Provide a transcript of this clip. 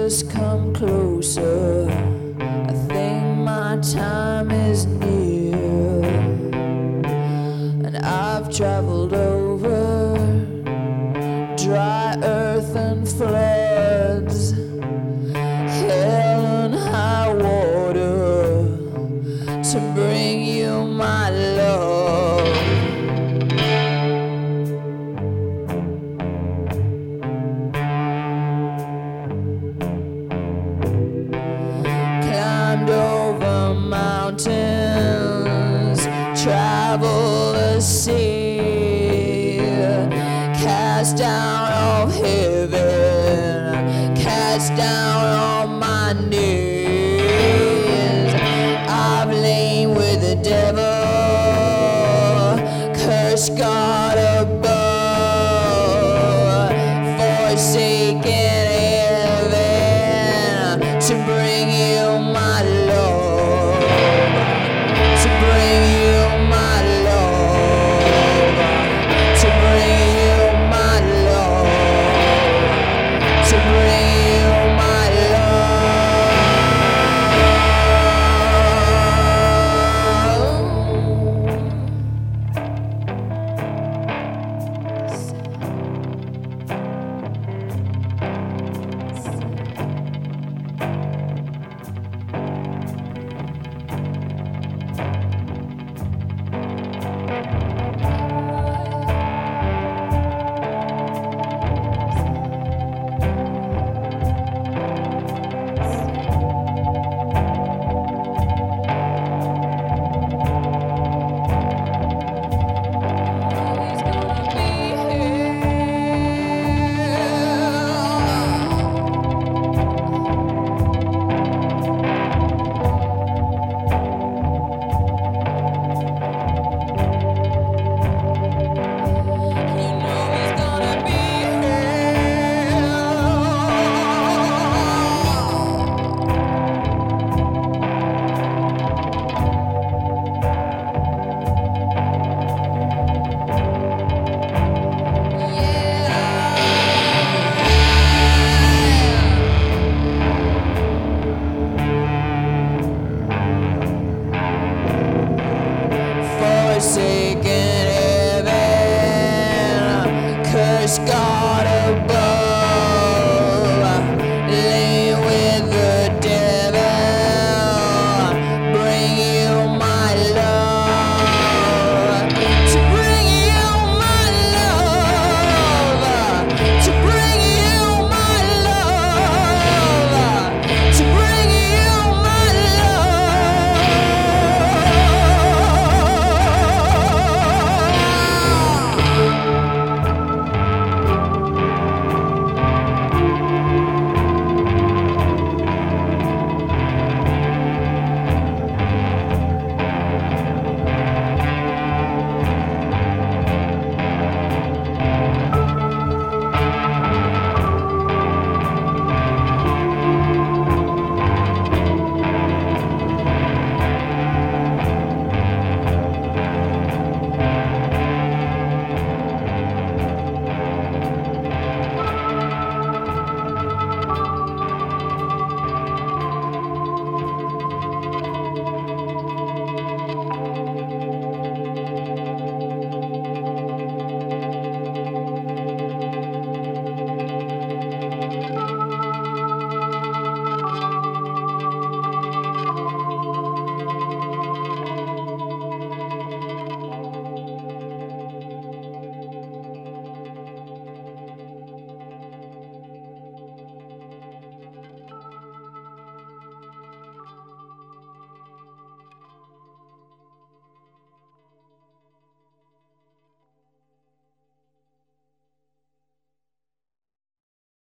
just come closer. I think my time is near, and I've traveled over dry earth and floods, hell and high water, to bring you my love. Climbed over mountains, traveled the sea, cast down of heaven, cast down on my knees. I've lain with the devil, cursed God above, forsaken heaven to bring you my love, to bring you my love, to bring you my love, to bring you my forsaken heaven, cursed God